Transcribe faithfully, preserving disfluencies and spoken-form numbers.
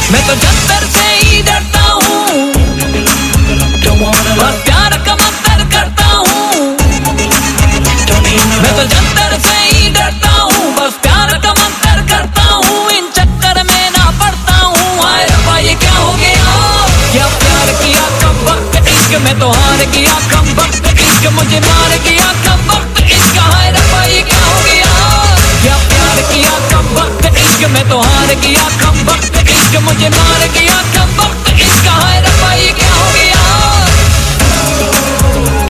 मैं तो जंतर से ही डरता हूँ, बस प्यार का मंतर करता हूँ। मैं तो जंतर से ही डरता हूँ, बस प्यार का मंतर करता हूँ। इन चक्कर में ना पड़ता हूँ। हाय रब्बा ये क्या हो गया, क्या प्यार किया कम वक्त इश्क में तो हार गया कम वक्त इश्क मुझे मार गया कम वक्त इश्क। हाय रब्बा ये क्या हो गया, क्या प्यार किया कम वक्त इश्क में तो हार गया कम वक्त इश्क मुझे मार गया।